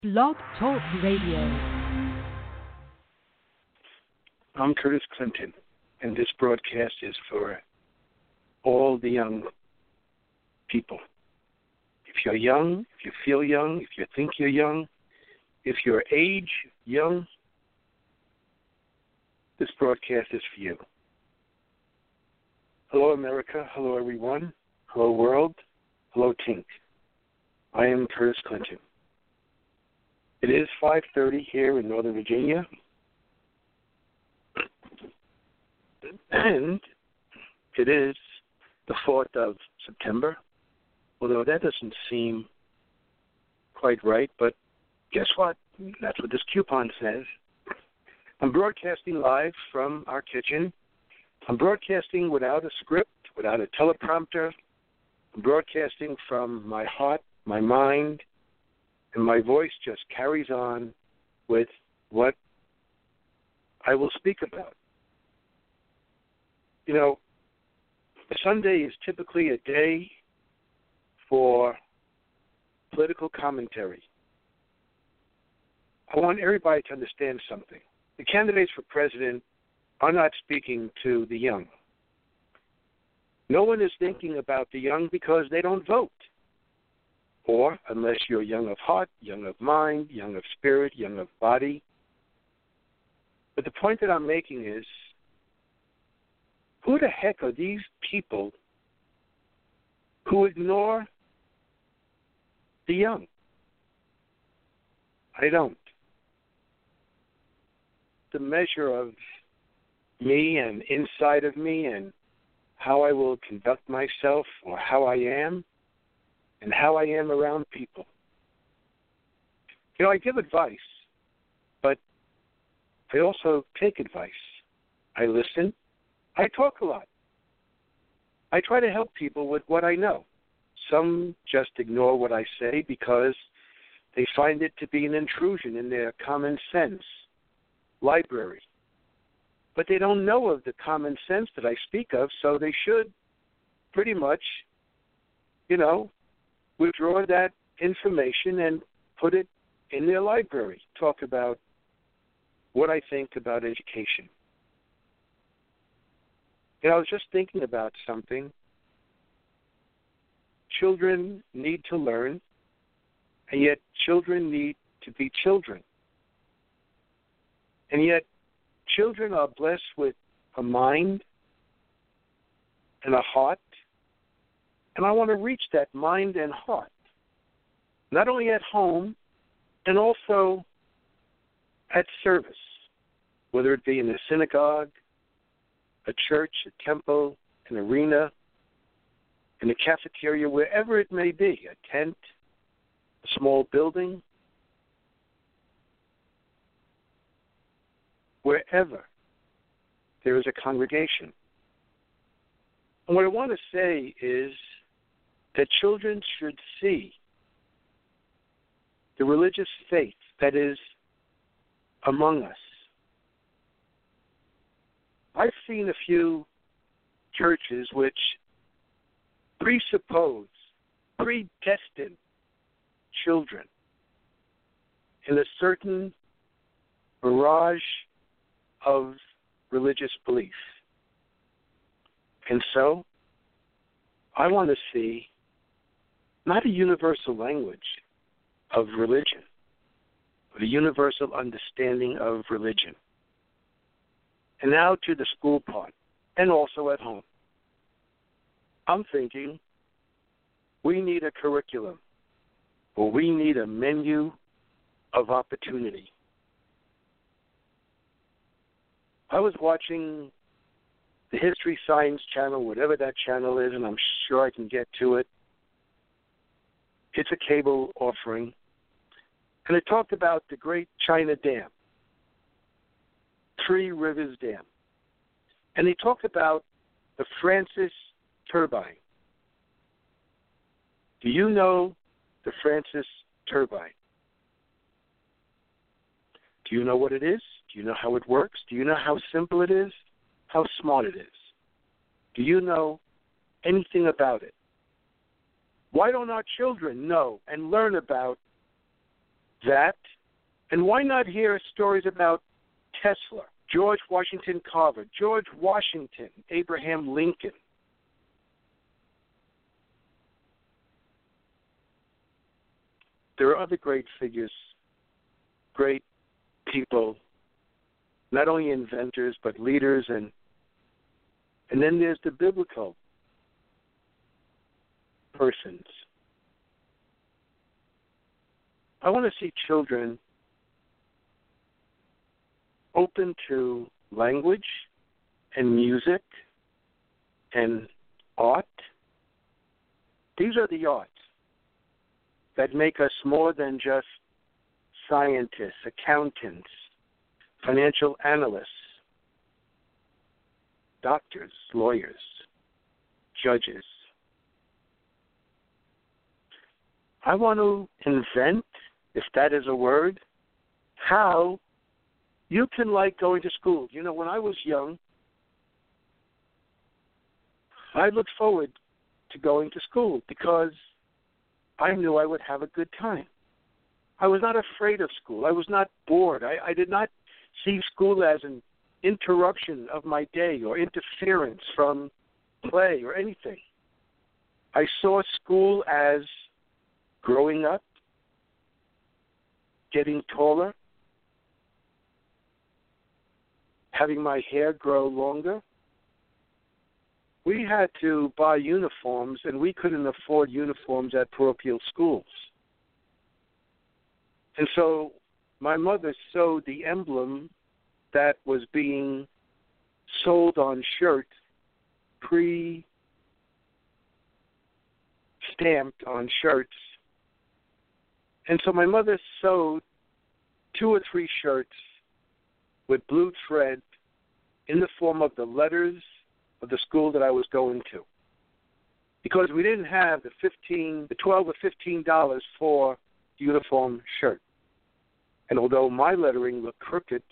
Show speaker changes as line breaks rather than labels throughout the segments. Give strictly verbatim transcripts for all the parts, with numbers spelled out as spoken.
Blog Talk Radio.
I'm Curtis Clinton, and this broadcast is for all the young people. If you're young, if you feel young, if you think you're young, if you're age young, this broadcast is for you. Hello, America. Hello, everyone. Hello, world. Hello, Tink. I am Curtis Clinton. It is five thirty here in Northern Virginia, and it is the fourth of September, although that doesn't seem quite right, but guess what? That's what this coupon says. I'm broadcasting live from our kitchen. I'm broadcasting without a script, without a teleprompter. I'm broadcasting from my heart, my mind, and my voice just carries on with what I will speak about. You know, Sunday is typically a day for political commentary. I want everybody to understand something. The candidates for president are not speaking to the young. No one is thinking about the young because they don't vote. Or, unless you're young of heart, young of mind, young of spirit, young of body. But the point that I'm making is, who the heck are these people who ignore the young? I don't. The measure of me and inside of me and how I will conduct myself or how I am and how I am around people. You know, I give advice, but I also take advice. I listen. I talk a lot. I try to help people with what I know. Some just ignore what I say because they find it to be an intrusion in their common sense library. But they don't know of the common sense that I speak of, so they should pretty much, you know, withdraw that information and put it in their library. Talk about what I think about education. You know, I was just thinking about something. Children need to learn, and yet children need to be children. And yet children are blessed with a mind and a heart, and I want to reach that mind and heart, not only at home, and also at service, whether it be in a synagogue, a church, a temple, an arena, in a cafeteria, wherever it may be, a tent, a small building, wherever there is a congregation. And what I want to say is that children should see the religious faith that is among us. I've seen a few churches which presuppose, predestine children in a certain barrage of religious belief. And so, I want to see not a universal language of religion, but a universal understanding of religion. And now to the school part, and also at home. I'm thinking we need a curriculum, or we need a menu of opportunity. I was watching the History Science Channel, whatever that channel is, and I'm sure I can get to it. It's a cable offering. And it talked about the Great China Dam, Three Rivers Dam. And they talked about the Francis turbine. Do you know the Francis turbine? Do you know what it is? Do you know how it works? Do you know how simple it is? How smart it is? Do you know anything about it? Why don't our children know and learn about that. And why not hear stories about Tesla, George Washington Carver, George Washington, Abraham Lincoln? There are other great figures, great people, not only inventors, but leaders. And and then there's the biblical persons. I want to see children open to language and music and art. These are the arts that make us more than just scientists, accountants, financial analysts, doctors, lawyers, judges. I want to invent, if that is a word, how you can like going to school. You know, when I was young, I looked forward to going to school because I knew I would have a good time. I was not afraid of school. I was not bored. I, I did not see school as an interruption of my day or interference from play or anything. I saw school as growing up, getting taller, having my hair grow longer. We had to buy uniforms, and we couldn't afford uniforms at parochial schools. And so my mother sewed the emblem that was being sold on shirts, pre-stamped on shirts. And so my mother sewed two or three shirts with blue thread in the form of the letters of the school that I was going to. Because we didn't have the fifteen, the twelve or fifteen dollars for the uniform shirt. And although my lettering looked crooked,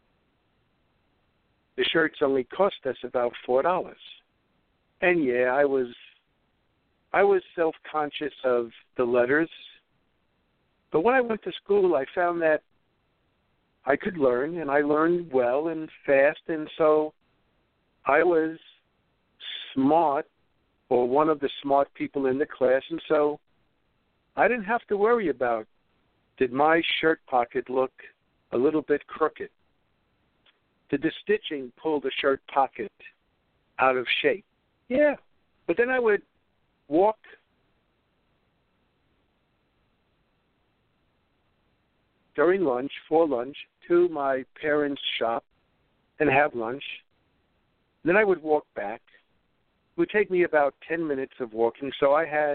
the shirts only cost us about four dollars. And yeah, I was I was self-conscious of the letters. But when I went to school, I found that I could learn, and I learned well and fast, and so I was smart, or one of the smart people in the class, and so I didn't have to worry about, did my shirt pocket look a little bit crooked? Did the stitching pull the shirt pocket out of shape? Yeah, but then I would walk during lunch, for lunch, to my parents' shop and have lunch. Then I would walk back. It would take me about ten minutes of walking, so I had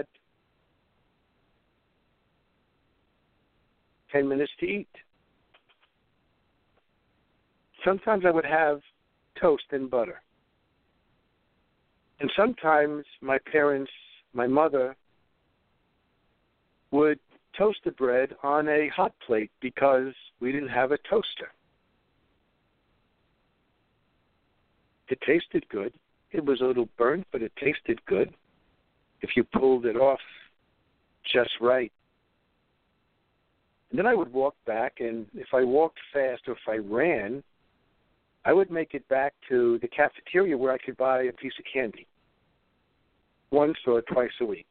ten minutes to eat. Sometimes I would have toast and butter. And sometimes my parents, my mother, would toast the bread on a hot plate because we didn't have a toaster. It tasted good. It was a little burnt, but it tasted good if you pulled it off just right. And then I would walk back, and if I walked fast or if I ran, I would make it back to the cafeteria where I could buy a piece of candy once or twice a week.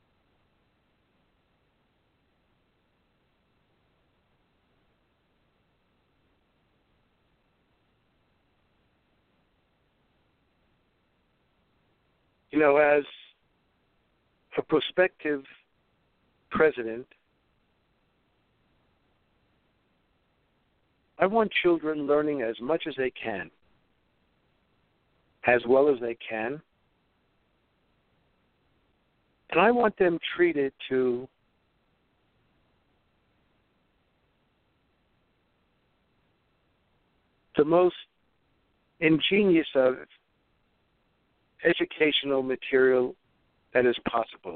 You know, as a prospective president, I want children learning as much as they can, as well as they can. And I want them treated to the most ingenious of educational material that is possible.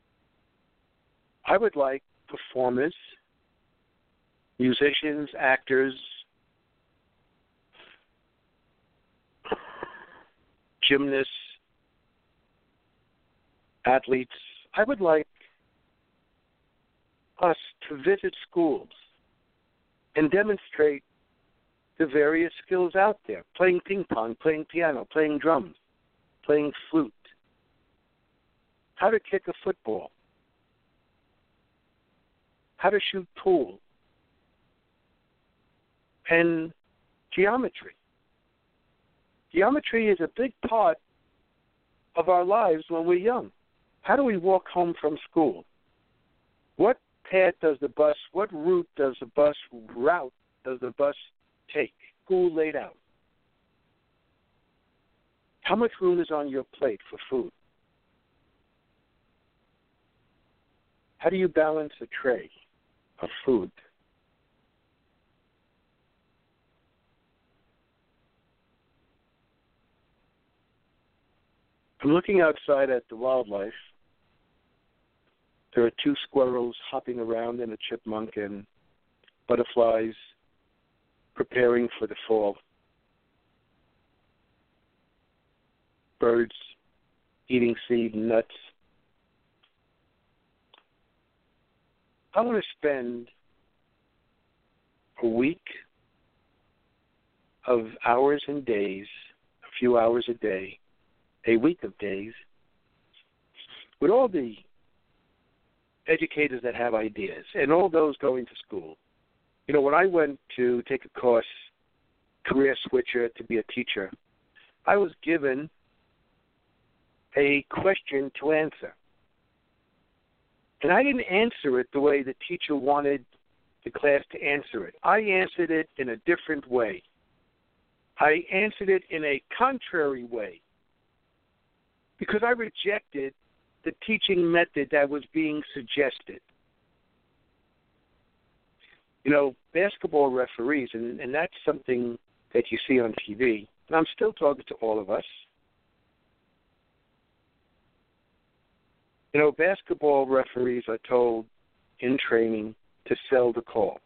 I would like performers, musicians, actors, gymnasts, athletes. I would like us to visit schools and demonstrate the various skills out there, playing ping pong, playing piano, playing drums, playing flute, how to kick a football, how to shoot pool, and geometry. Geometry is a big part of our lives when we're young. How do we walk home from school? What path does the bus, what route does the bus, route does the bus take? School laid out. How much room is on your plate for food? How do you balance a tray of food? I'm looking outside at the wildlife. There are two squirrels hopping around and a chipmunk and butterflies preparing for the fall. Birds eating seed and nuts. I want to spend a week of hours and days, a few hours a day, a week of days, with all the educators that have ideas and all those going to school. You know, when I went to take a course, career switcher, to be a teacher, I was given a question to answer. And I didn't answer it the way the teacher wanted the class to answer it. I answered it in a different way. I answered it in a contrary way because I rejected the teaching method that was being suggested. You know, basketball referees, and, and that's something that you see on T V, and I'm still talking to all of us. You know, basketball referees are told in training to sell the call.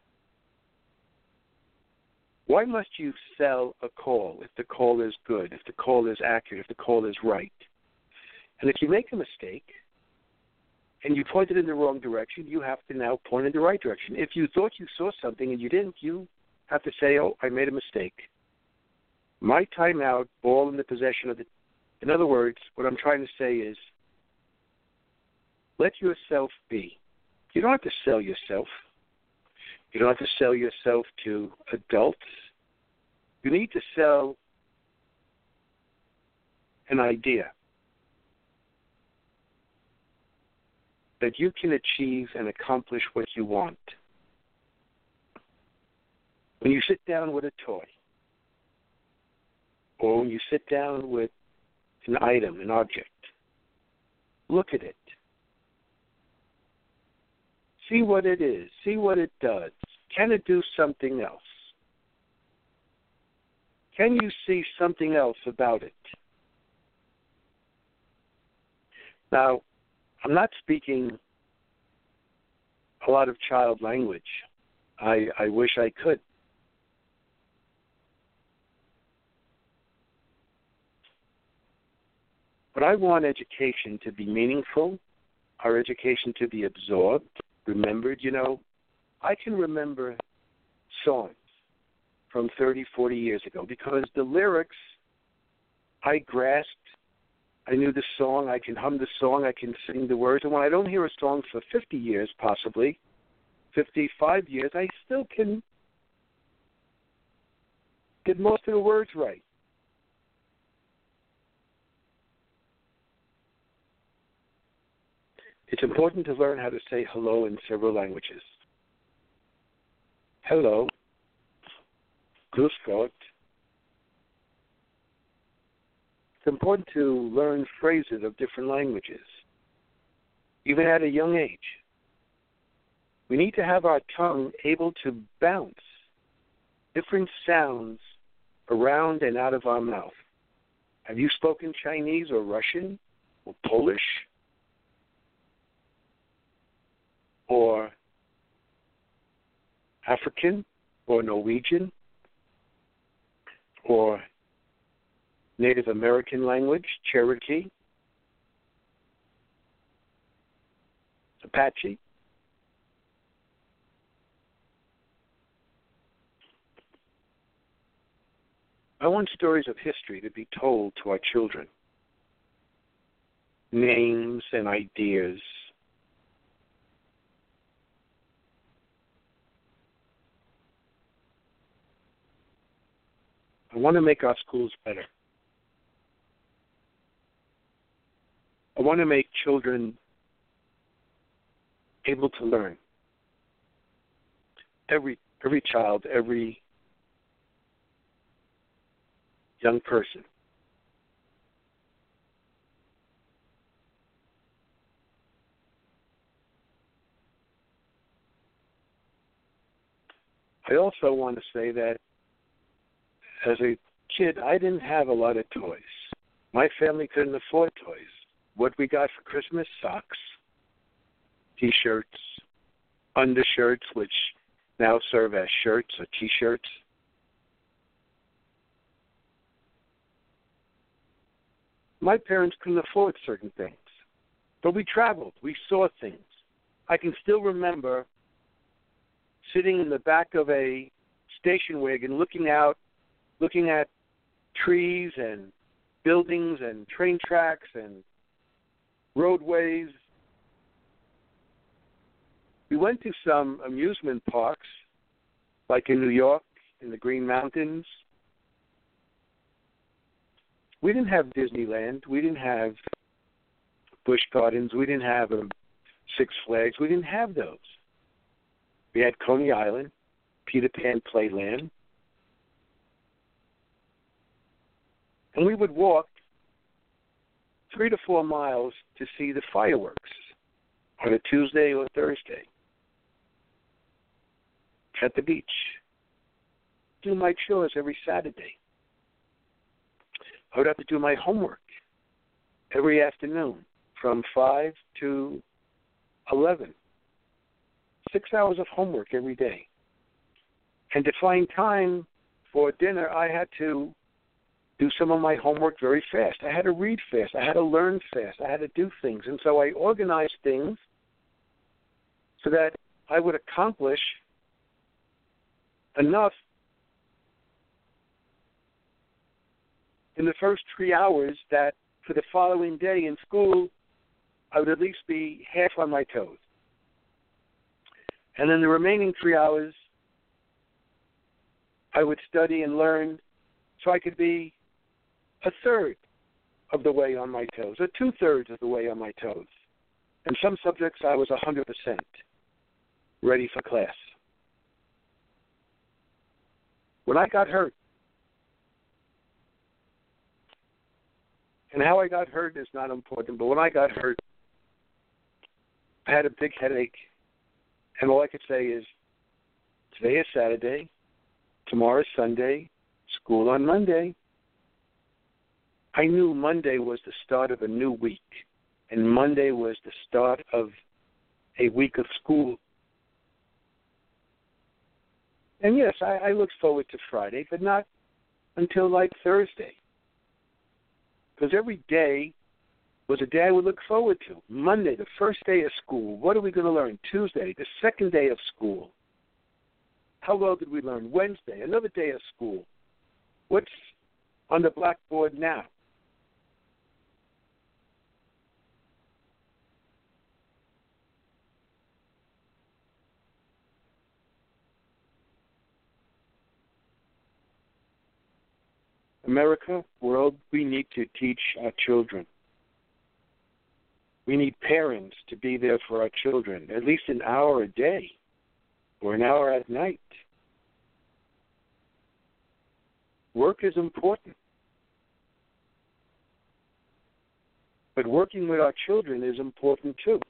Why must you sell a call if the call is good, if the call is accurate, if the call is right? And if you make a mistake and you point it in the wrong direction, you have to now point in the right direction. If you thought you saw something and you didn't, you have to say, oh, I made a mistake. My timeout, ball in the possession of the... In other words, what I'm trying to say is, let yourself be. You don't have to sell yourself. You don't have to sell yourself to adults. You need to sell an idea that you can achieve and accomplish what you want. When you sit down with a toy, or when you sit down with an item, an object, look at it. See what it is. See what it does. Can it do something else? Can you see something else about it? Now, I'm not speaking a lot of child language. I, I wish I could. But I want education to be meaningful, our education to be absorbed, remembered. You know, I can remember songs from thirty, forty years ago because the lyrics I grasped. I knew the song, I can hum the song, I can sing the words. And when I don't hear a song for fifty years, possibly, fifty-five years, I still can get most of the words right. It's important to learn how to say hello in several languages. Hello, grüß Gott. It's important to learn phrases of different languages, even at a young age. We need to have our tongue able to bounce different sounds around and out of our mouth. Have you spoken Chinese or Russian or Polish or African or Norwegian or Native American language, Cherokee, Apache? I want stories of history to be told to our children. Names and ideas. I want to make our schools better. I want to make children able to learn. Every every child, every young person. I also want to say that as a kid, I didn't have a lot of toys. My family couldn't afford toys. What we got for Christmas? Socks, T-shirts, undershirts, which now serve as shirts or T-shirts. My parents couldn't afford certain things, but we traveled. We saw things. I can still remember sitting in the back of a station wagon looking out, looking at trees and buildings and train tracks and roadways. We went to some amusement parks, like in New York, in the Green Mountains. We didn't have Disneyland. We didn't have Busch Gardens. We didn't have um, Six Flags. We didn't have those. We had Coney Island, Peter Pan Playland. And we would walk three to four miles to see the fireworks on a Tuesday or Thursday at the beach. Do my chores every Saturday. I would have to do my homework every afternoon from five to eleven. Six hours of homework every day. And to find time for dinner, I had to do some of my homework very fast. I had to read fast. I had to learn fast. I had to do things. And so I organized things so that I would accomplish enough in the first three hours that for the following day in school, I would at least be half on my toes. And then the remaining three hours, I would study and learn so I could be a third of the way on my toes, or two-thirds of the way on my toes. In some subjects, I was one hundred percent ready for class. When I got hurt, and how I got hurt is not important, but when I got hurt, I had a big headache, and all I could say is, today is Saturday, tomorrow is Sunday, school on Monday. I knew Monday was the start of a new week, and Monday was the start of a week of school. And yes, I, I looked forward to Friday, but not until like Thursday. Because every day was a day I would look forward to. Monday, the first day of school. What are we going to learn? Tuesday, the second day of school. How well did we learn? Wednesday, another day of school. What's on the blackboard now? America, world, we need to teach our children. We need parents to be there for our children, at least an hour a day or an hour at night. Work is important. But working with our children is important too.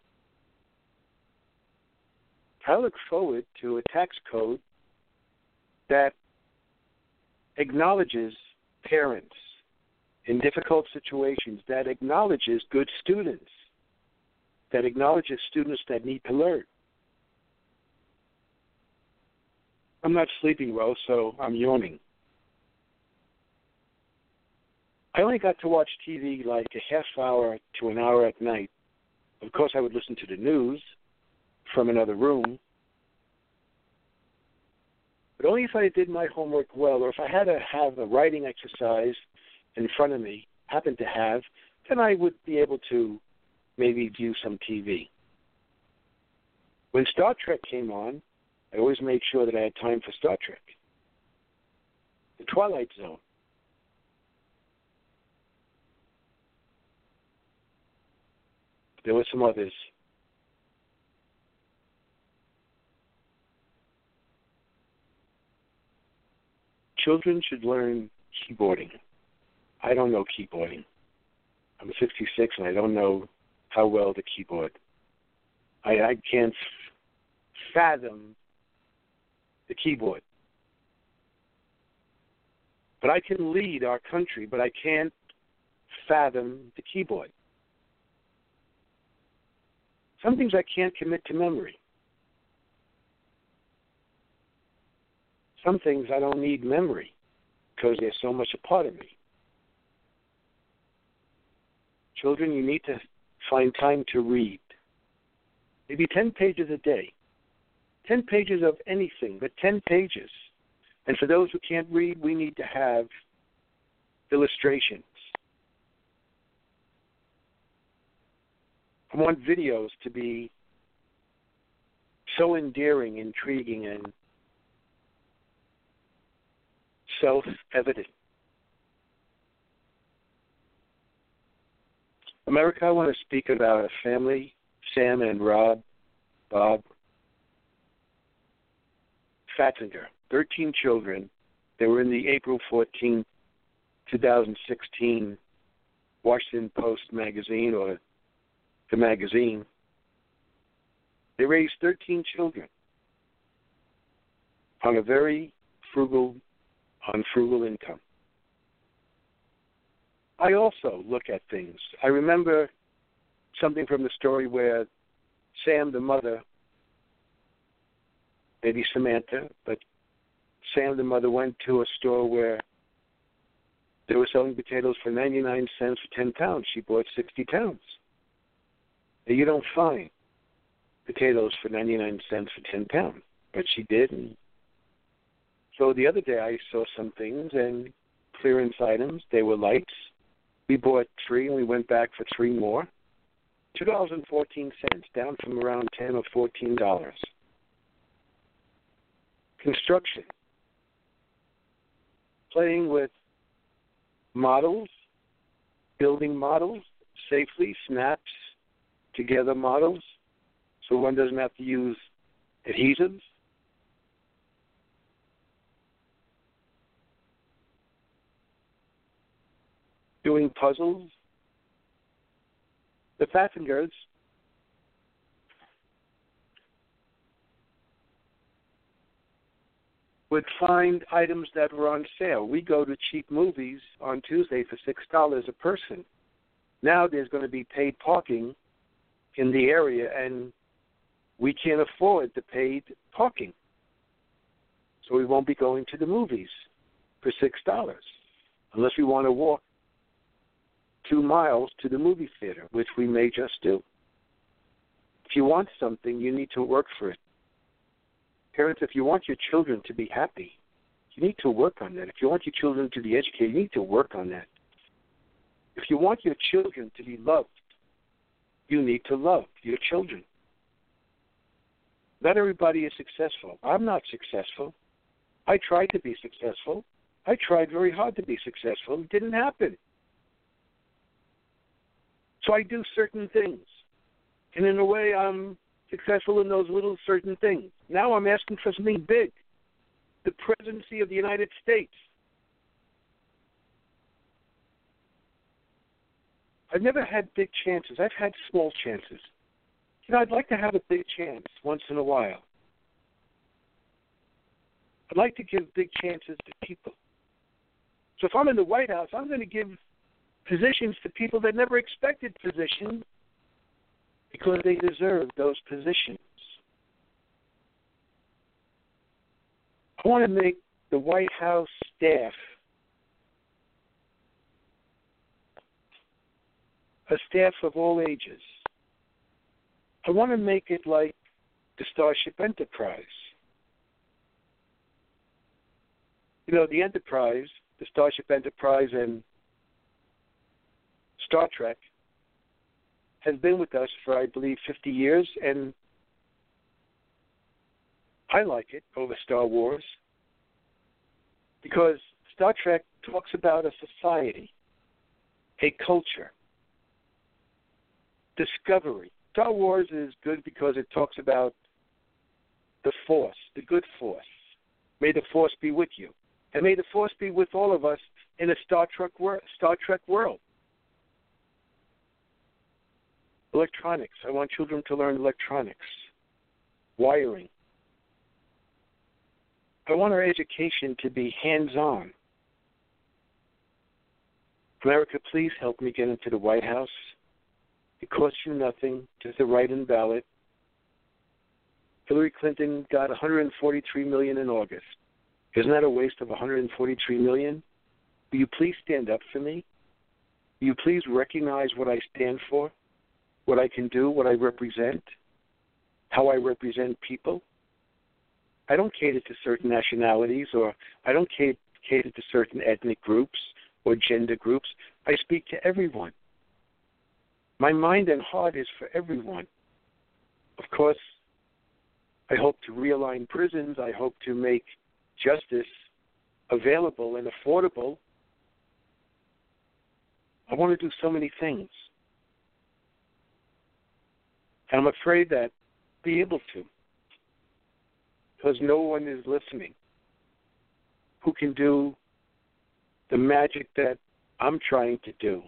I look forward to a tax code that acknowledges parents in difficult situations, that acknowledges good students, that acknowledges students that need to learn. I'm not sleeping well, so I'm yawning. I only got to watch T V like a half hour to an hour at night. Of course, I would listen to the news from another room. but only if I did my homework well, or if I had to have a writing exercise in front of me, happened to have, then I would be able to maybe view some T V. When Star Trek came on, I always made sure that I had time for Star Trek. The Twilight Zone. There were some others. Children should learn keyboarding. I don't know keyboarding. I'm sixty-six and I don't know how well the keyboard. I, I can't fathom the keyboard. But I can lead our country, but I can't fathom the keyboard. Some things I can't commit to memory. Some things I don't need memory because they're so much a part of me. Children, you need to find time to read. Maybe ten pages a day. ten pages of anything, but ten pages. And for those who can't read, we need to have illustrations. I want videos to be so endearing, intriguing, and self-evident. America, I want to speak about a family, Sam and Rob, Bob Fattinger, thirteen children. They were in the April fourteenth, twenty sixteen Washington Post magazine, or the magazine. They raised thirteen children on a very frugal, on frugal income. I also look at things. I remember something from the story where Sam, the mother, maybe Samantha, but Sam, the mother, went to a store where they were selling potatoes for ninety-nine cents for ten pounds. She bought sixty pounds. Now, you don't find potatoes for ninety-nine cents for ten pounds, but she did. And so the other day I saw some things, and clearance items, they were lights. We bought three, and we went back for three more. two dollars and fourteen cents, down from around ten or fourteen dollars. Construction. Playing with models, building models, safely, snaps together models, so one doesn't have to use adhesives. Doing puzzles. The Fattingers would find items that were on sale. We go to cheap movies on Tuesday for six dollars a person. Now there's going to be paid parking in the area, and we can't afford the paid parking. So we won't be going to the movies for six dollars unless we want to walk two miles to the movie theater, which we may just do. If you want something, you need to work for it. Parents, if you want your children to be happy, you need to work on that. If you want your children to be educated, you need to work on that. If you want your children to be loved, you need to love your children. Not everybody is successful. I'm not successful. I tried to be successful. I tried very hard to be successful. It didn't happen. So I do certain things. And in a way, I'm successful in those little certain things. Now I'm asking for something big. The presidency of the United States. I've never had big chances. I've had small chances. You know, I'd like to have a big chance once in a while. I'd like to give big chances to people. So if I'm in the White House, I'm going to give positions to people that never expected positions because they deserve those positions. I want to make the White House staff a staff of all ages. I want to make it like the Starship Enterprise. You know, the Enterprise, the Starship Enterprise and Star Trek has been with us for, I believe, fifty years, and I like it over Star Wars because Star Trek talks about a society, a culture, discovery. Star Wars is good because it talks about the Force, the good Force. May the Force be with you. And may the Force be with all of us in a Star Trek, wor- Star Trek world. Electronics. I want children to learn electronics, wiring. I want our education to be hands-on. America, please help me get into the White House. It costs you nothing, just a write-in ballot. Hillary Clinton got one hundred forty-three million dollars in August. Isn't that a waste of one hundred forty-three million dollars? Will you please stand up for me? Will you please recognize what I stand for, what I can do, what I represent, how I represent people? I don't cater to certain nationalities, or I don't cater to certain ethnic groups or gender groups. I speak to everyone. My mind and heart is for everyone. Of course, I hope to realign prisons. I hope to make justice available and affordable. I want to do so many things. And I'm afraid that I'll be able to, because no one is listening who can do the magic that I'm trying to do.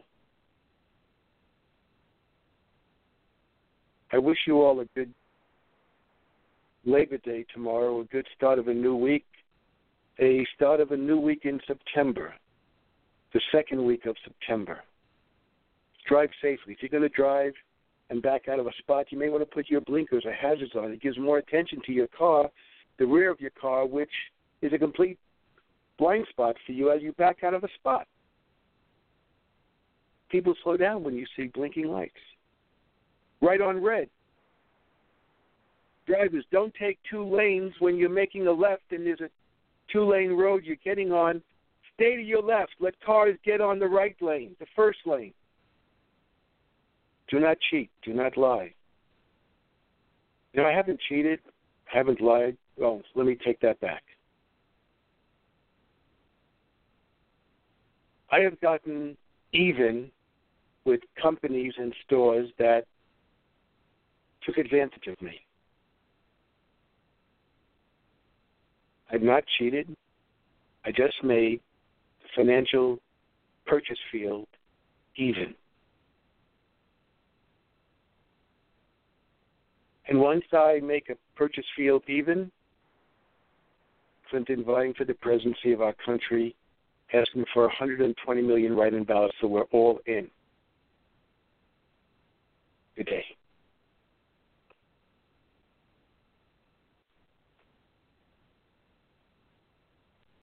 I wish you all a good Labor Day tomorrow, a good start of a new week, a start of a new week in September, the second week of September. Drive safely. If you're going to drive and back out of a spot, you may want to put your blinkers or hazards on. It gives more attention to your car, the rear of your car, which is a complete blind spot for you as you back out of a spot. People slow down when you see blinking lights. Right on red. Drivers, don't take two lanes when you're making a left and there's a two-lane road you're getting on. Stay to your left. Let cars get on the right lane, the first lane. Do not cheat. Do not lie. You know, I haven't cheated. I haven't lied. Well, let me take that back. I have gotten even with companies and stores that took advantage of me. I've not cheated. I just made the financial purchase field even. And once I make a purchase field even, Clinton vying for the presidency of our country, asking for one hundred twenty million write-in ballots, so we're all in. Good day.